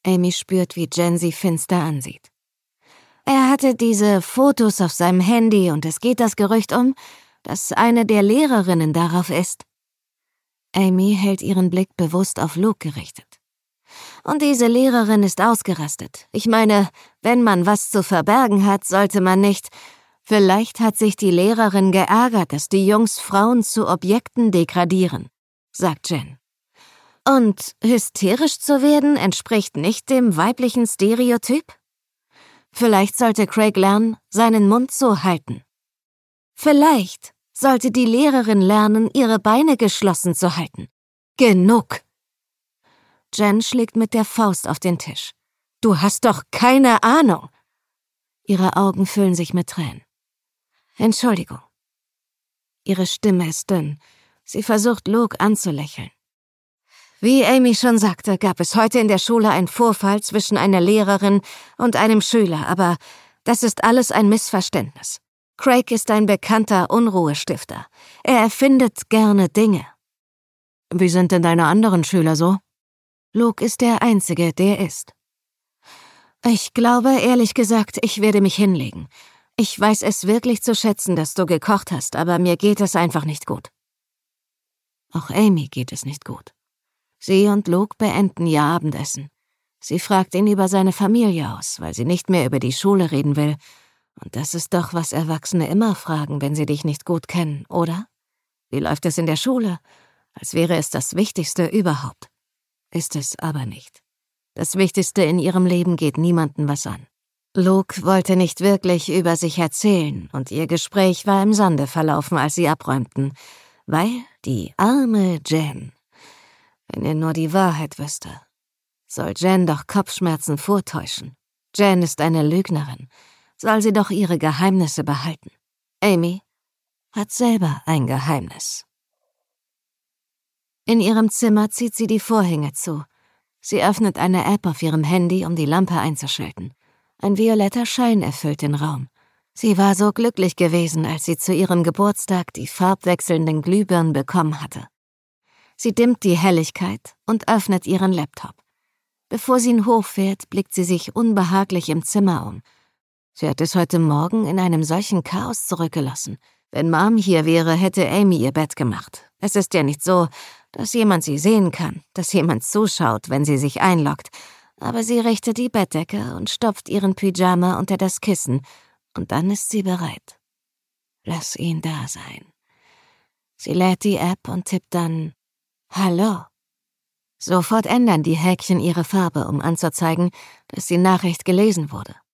Amy spürt, wie Jen sie finster ansieht. Er hatte diese Fotos auf seinem Handy und es geht das Gerücht um, dass eine der Lehrerinnen darauf ist. Amy hält ihren Blick bewusst auf Luke gerichtet. Und diese Lehrerin ist ausgerastet. Ich meine, wenn man was zu verbergen hat, sollte man nicht... Vielleicht hat sich die Lehrerin geärgert, dass die Jungs Frauen zu Objekten degradieren, sagt Jen. Und hysterisch zu werden entspricht nicht dem weiblichen Stereotyp? Vielleicht sollte Craig lernen, seinen Mund zu halten. Vielleicht sollte die Lehrerin lernen, ihre Beine geschlossen zu halten. Genug! Jen schlägt mit der Faust auf den Tisch. Du hast doch keine Ahnung! Ihre Augen füllen sich mit Tränen. Entschuldigung. Ihre Stimme ist dünn. Sie versucht, Luke anzulächeln. Wie Amy schon sagte, gab es heute in der Schule einen Vorfall zwischen einer Lehrerin und einem Schüler, aber das ist alles ein Missverständnis. Craig ist ein bekannter Unruhestifter. Er erfindet gerne Dinge. Wie sind denn deine anderen Schüler so? Luke ist der Einzige, der ist. Ich glaube, ehrlich gesagt, ich werde mich hinlegen. Ich weiß es wirklich zu schätzen, dass du gekocht hast, aber mir geht es einfach nicht gut. Auch Amy geht es nicht gut. Sie und Luke beenden ihr Abendessen. Sie fragt ihn über seine Familie aus, weil sie nicht mehr über die Schule reden will. Und das ist doch, was Erwachsene immer fragen, wenn sie dich nicht gut kennen, oder? Wie läuft es in der Schule? Als wäre es das Wichtigste überhaupt. Ist es aber nicht. Das Wichtigste in ihrem Leben geht niemandem was an. Luke wollte nicht wirklich über sich erzählen und ihr Gespräch war im Sande verlaufen, als sie abräumten, weil die arme Jen, wenn er nur die Wahrheit wüsste, soll Jen doch Kopfschmerzen vortäuschen. Jen ist eine Lügnerin, soll sie doch ihre Geheimnisse behalten. Amy hat selber ein Geheimnis. In ihrem Zimmer zieht sie die Vorhänge zu. Sie öffnet eine App auf ihrem Handy, um die Lampe einzuschalten. Ein violetter Schein erfüllt den Raum. Sie war so glücklich gewesen, als sie zu ihrem Geburtstag die farbwechselnden Glühbirnen bekommen hatte. Sie dimmt die Helligkeit und öffnet ihren Laptop. Bevor sie ihn hochfährt, blickt sie sich unbehaglich im Zimmer um. Sie hat es heute Morgen in einem solchen Chaos zurückgelassen. Wenn Mom hier wäre, hätte Amy ihr Bett gemacht. Es ist ja nicht so, dass jemand sie sehen kann, dass jemand zuschaut, wenn sie sich einloggt. Aber sie richtet die Bettdecke und stopft ihren Pyjama unter das Kissen. Und dann ist sie bereit. Lass ihn da sein. Sie lädt die App und tippt dann Hallo. Sofort ändern die Häkchen ihre Farbe, um anzuzeigen, dass die Nachricht gelesen wurde.